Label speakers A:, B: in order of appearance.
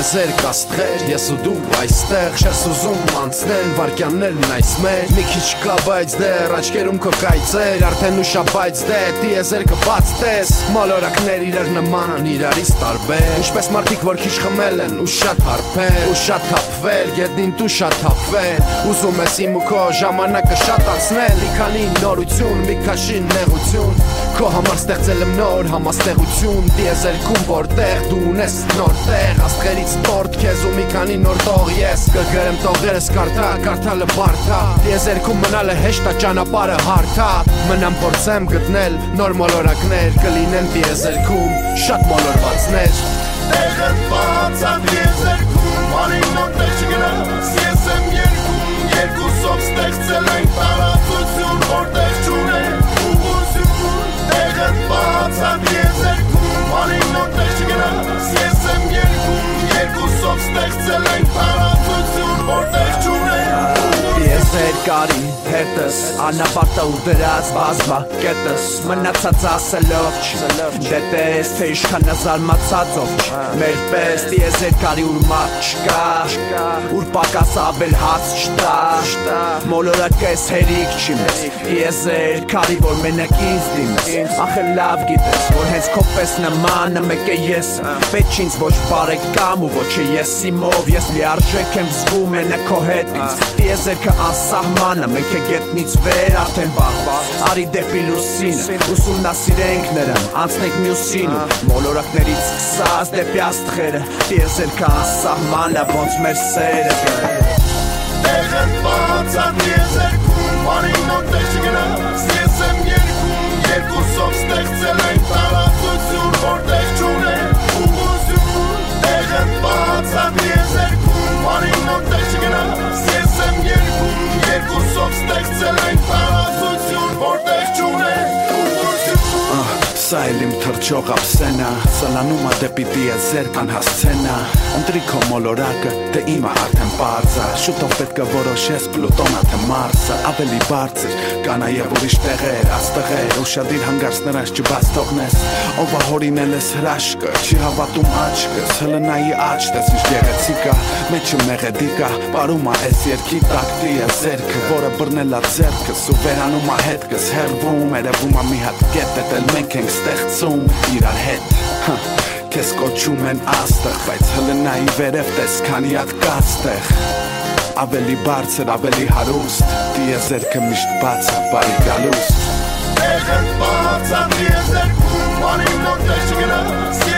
A: Տիեզերք աստղեր, ես ու դու այստեղ Չես ուզում անցնել վարկյաններն այս մեր Մի քիչ կա բայց դեռ աչքերում քո կայծեր Արդեն ուշա բայց դե տիեզերքը բաց տես Մոլորակներ իրար նման են իրարից տարբեր Ինչպես մարդիկ որ քիչ խմել են ու շատ հարբել Ու շատ թափվել, գետնին դու շատ թափվել Ուզում ես իմ ու քո ժամանակը շատացնել Մի քանի նորություն, մի քաշին նեղություն Քո համար ստեղծել եմ նոր համաստեղություն Տիեզերքում որտեղ դու ունես նոր տեղ Աստղերից տորդ քեզ ու մի քանի նոր տող ես Կգրեմ տողերս կարդա, կարդալը բարդա Տիեզերքում մնալը հեշտ է, ճանապարհը հարթ է Մնամ փորձեմ գտնել նոր մոլորակներ Կլինեն տիեզերքում շատ մոլորվածներ
B: Տեղը բաց է տիեզերքում Արին նոր տեղ չգնաս Ես եմ երկում Երկուսով ստեղծել ենք տարածություն Որտեղ չունենք ուղղություն Տեղը բաց է տիեզերքում Արին նոր տեղ չգնաս Ես եմ երկում Երկուսով ստեղծել ենք տարածություն Որտեղ չունենք
C: Տիեզեր կարի հետս Անապարտը ու դրած բազմա կետս Մնացած ասելով Դե տես թե իշքան զարմացածով Մեր պես տիեզեր կարի ուր մարդ չկա Ուր պակաս ավել հաց չտա Մոլորակ ես հերիք չի մեզ Տիեզեր կարի որ մենակ ինձ դիմես Ախը լավ գիտես որ հենց քո պես նմանը մեկ է ես Պետք ինձ ոչ բարեկամ ու ոչ է ես իմով Ես լիարժեք եմ զգում մենակ քո հետ ինձ Տիեզերքը անսահմանը մենք է գետնից վեր արդեն բաղված Արի դեպի լուսինը ուսումնասիրենք նրան անցնենք մյուսին Մոլորակներից սկսած դեպի աստղերը Տիեզերքը անսահման է ոնց մեր սերը
B: Տեղը բաց է տիեզերքում Արին նոր տեղ չգնաս Ես եմ երկում Երկուսով ստեղծել ենք տարածություն Որտեղ չունենք ուղղություն Տեղը բաց է տիեզերքում Արին նոր տեղ չգնաս Ես եմ երկում Երկուսով ստեղծել ենք տարածություն Որտեղ չունենք ուղղություն
C: Սա էլ իմ թրջող ապսենա Սլանում է դեպի տիեզեր կան հասցենա Ընտրի քո մոլորակը, թե իմը արդեն պարզա Շուտով պետք է որոշես Պլուտոնը թե Մարսը Ավելի բարձր, կա նաև ուրիշ տեղեր, աստղեր Ուշադիր հանգարց նրանց չբաց թողնես Ով է հորինել ես հրաշքը, չի հավատում աչքս Հլնայի աչ տես ինչ գեղեցիկ է, մեջը մեղեդիկ է Պարում է ես երկի տակ տիեզերքը Որը բռնել է ձեռքս ու վերանում է հետքս Հեռվում երևում է մի հատ կետ Էլ մենք ենք ստեղծում իրար հետ Քեզ կոչում են աստղ Բայց հլնայի վերև տես քանի հատ կաստեղ Ավելի բարձր, ավելի հարուստ Տիեզերքը միշտ բաց է, բարի գալուստ
B: Տեղը բաց է տիեզերքում Արին նոր տեղ չգնաս